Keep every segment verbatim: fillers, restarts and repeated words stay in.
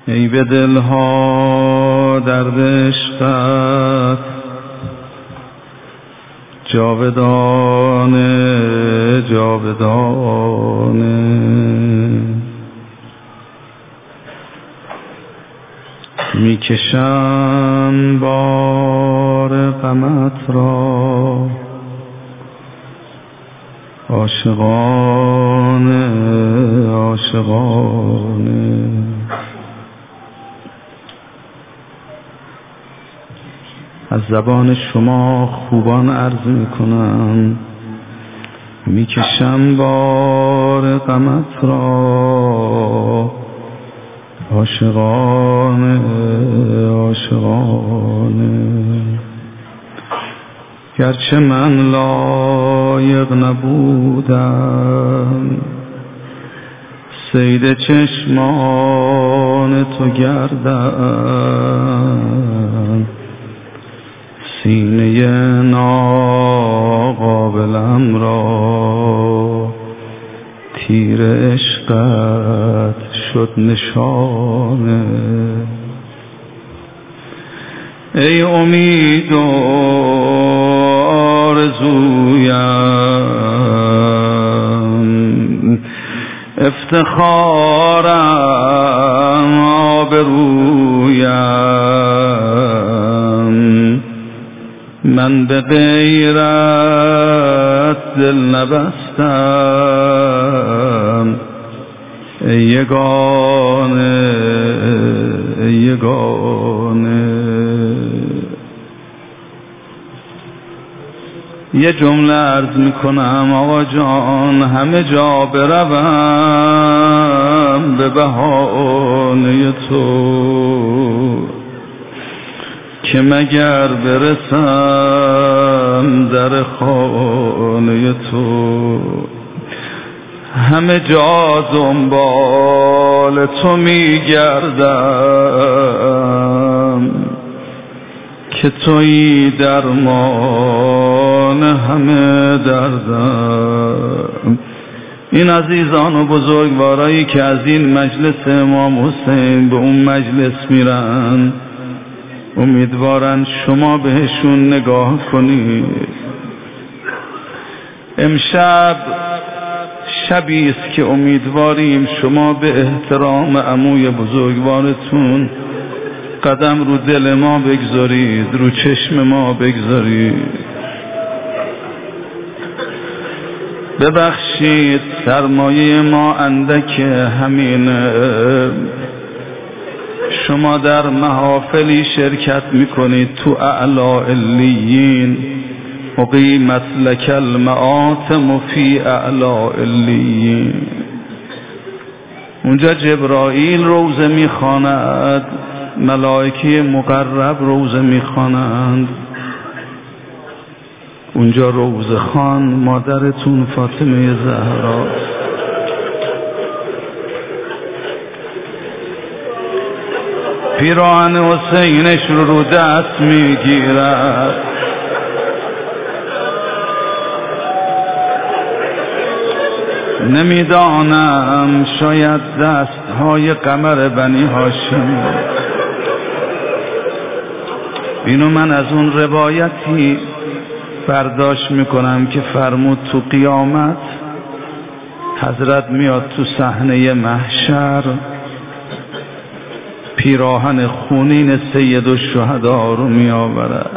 ای به دلها درد عشقت جاودانه جاودانه میکشم بار غمت را عاشقانه عاشقانه از زبان شما خوبان عرض میکنم میکشم بار غمت را عاشقانه عاشقانه گرچه من لایق نبودم صید چشمان تو گردم سینه ناقابلم را تیر عشقت شد نشانه ای امید و آرزویم افتخارم آبرویم من به غیرت دل نبستم ای یگانه ای یگانه یه جمله عرض میکنم آقا جان همه جا بروم به بهانه تو که مگر برسم در خانه تو همه جا دنبال تو میگردم که تویی درمان همه دردم این عزیزان و بزرگوارایی که از این مجلس امام حسین به اون مجلس میرن امیدوارن شما بهشون نگاه کنید امشب شبی است که امیدواریم شما به احترام عموی بزرگوارتون قدم رو دل ما بگذارید رو چشم ما بگذارید ببخشید سرمایه ما اندکه همین شما در محافلی شرکت میکنید تو اعلا علیین اقیمت لک المآتم فی اعلا علیین اونجا جبرائیل روزه میخواند ملائکه مقرب روزه میخوانند اونجا روزه خوان مادرتون فاطمه زهرا پیراهن حسینش رو رو دست میگیرد نمیدانم شاید دست های قمر بنی هاشم اینو من از اون روایتی برداشت میکنم که فرمود تو قیامت حضرت میاد تو صحنه محشر پیراهن خونین سید الشهدا رو می آورد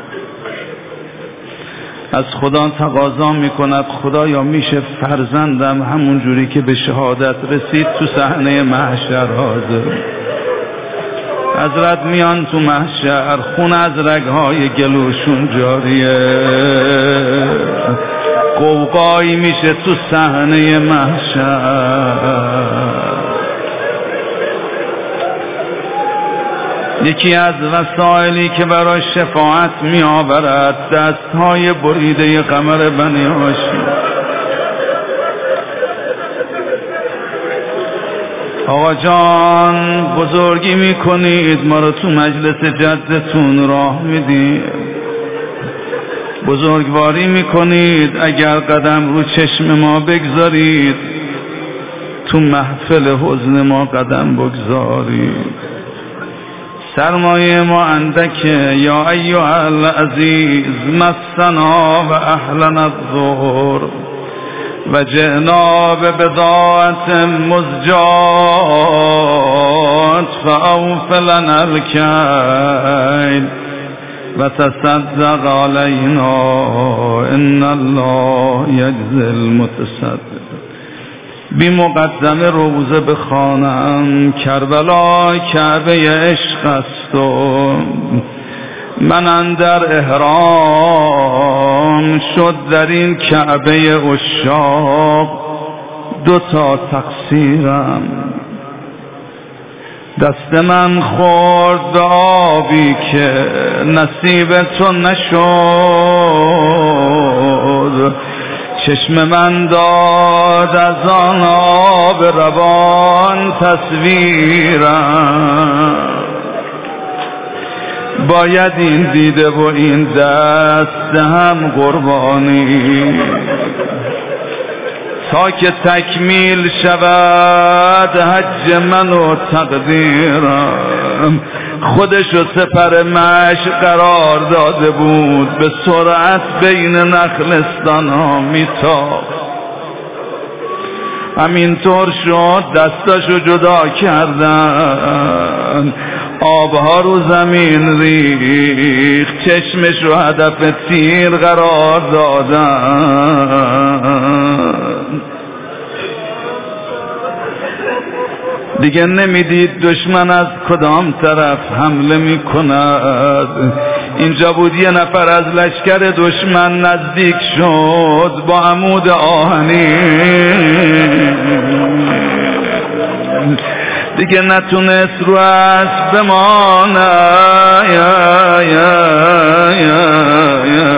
از خدا تقاضا می کند خدایا میشه فرزندم همون جوری که به شهادت رسید تو صحنه محشر حاضر حضرت میان تو محشر خون از رگهای گلوشون جاریه قوقایی میشه تو صحنه محشر یکی از وسایلی که برای شفاعت می آورد دستهای بریده قمر بنی هاشم آقا جان بزرگی می کنید ما رو تو مجلس جدتون راه میدید بزرگواری می کنید اگر قدم رو چشم ما بگذارید تو محفل حزن ما قدم بگذاری. سرمایه ما اندکه یا ایها العزیز، مسنا و اهلنا الضر و جئنا ببضاعة مزجات فاوف لنا الکیل و تصدق علینا ان الله یجزی المتصدق. بی مقدمه روزه بخوانم، کربلا کعبه عشق است و من اندر احرام شد در این کعبه عشاق دو تا تقصیرم. دست من خورد به آبی که نصیب تو نشد، چشم من داد از آن آب روان تصویرم. باید این دیده و این دست هم قربانی تا که تکمیل شود حج من و تقدیرم. خودشو سپر مشق قرار داده بود، به سرعت بین نخلستان ها میتافت. همینطور شد دستاشو جدا کردن، آبها رو زمین ریخت، چشمشو هدف تیر قرار دادن. دیگه نمیدید دشمن از کدام طرف حمله میکند. اینجا بود یه نفر از لشکر دشمن نزدیک شد با عمود آهنی، دیگه نتونست رو اسب بمانه. یا یا یا یا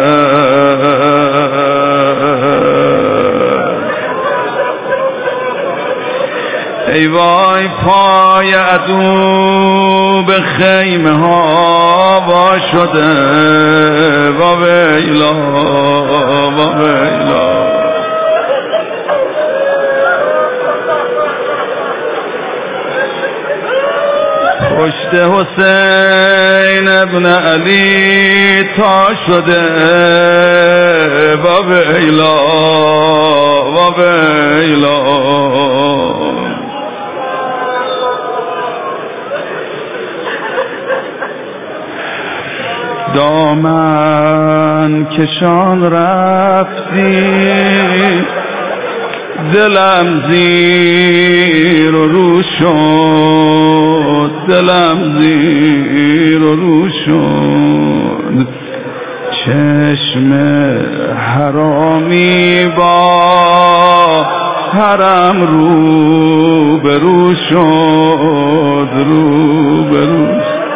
ای وای پای عدو به خیمه ها وا شده، و ویلا و ویلا. پشت حسین ابن علی تا شده، و ویلا و ویلا. دامن کشان رفتی، دلم زیر و رو شد، دلم زیر و رو شد. چشم حرامی با حرم رو به رو شد، رو به رو.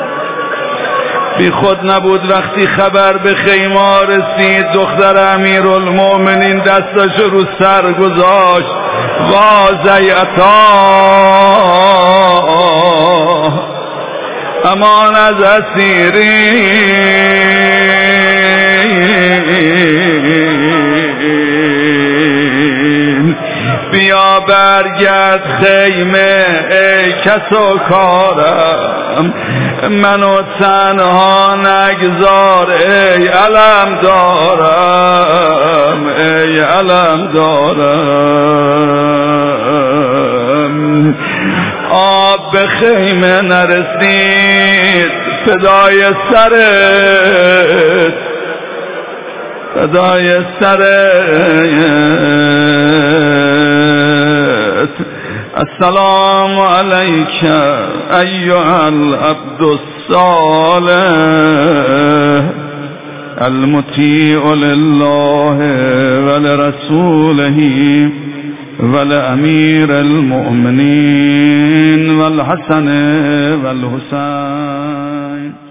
بی خود نبود وقتی خبر به خیمه رسید، دختر امیرالمومنین دستش رو سر گذاشت. واضیعتا امان از اسیرین، بیا برگرد خیمه ای کس و کارم، منو تنها نگذار ای علم دارم، ای علم دارم. آب به خیمه نرسید، فدای سرت، فدای سرت. السلام علیک ایها العبد الصالح المطیع لله ولرسوله ولامیر المؤمنین والحسن والحسین.